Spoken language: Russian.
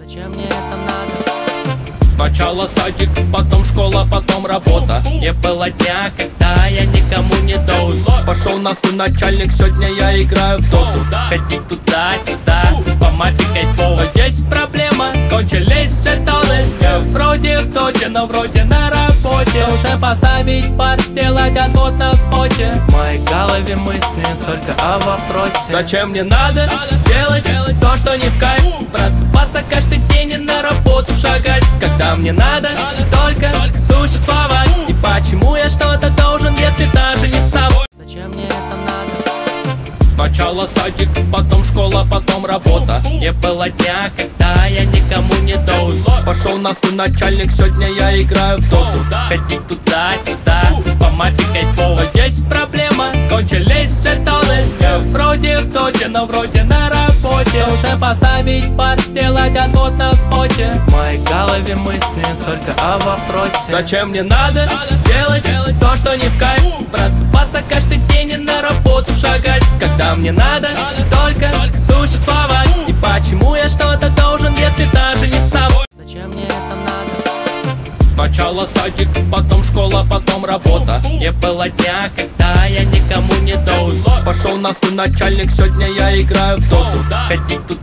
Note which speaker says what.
Speaker 1: Зачем мне это надо?
Speaker 2: Сначала садик, потом школа, потом работа. Не было дня, когда я никому не должен. Пошел нахуй начальник, сегодня я играю в доту. Ходить туда-сюда, по мапе кайфово. Но есть проблема, кончились жетоны. Я вроде в доте, но вроде на работе. Нужно поставить пар, сделать отвод на споте. В моей голове мысли только о вопросе: зачем мне надо делать то, что не в кайф? Просыпаться каждый день и на работу шагать, когда мне надо только существовать. И почему я что-то должен, если даже не собой?
Speaker 1: Зачем мне это надо?
Speaker 2: Сначала садик, потом школа, потом работа. Не было дня, когда я никому не должен. Пошел нахуй начальник, сегодня я играю в доту. Ходить туда-сюда, по мапе кайфово. Но есть проблема, кончились жетоны. Я вроде в доте, но вроде на работе. Нужно поставить пар, сделать отвод на споте. В моей голове мысли только о вопросе: зачем мне надо делать то, что не в кайф? Просыпаться каждый день и на работу шагать, когда мне надо только существовать. И почему я что-то должен, если даже не собой?
Speaker 1: Зачем мне это надо?
Speaker 2: Сначала садик, потом школа, потом работа. Не было дня, когда я никому не должен. Пошел нахуй начальник, сегодня я играю в доту. Ходить туда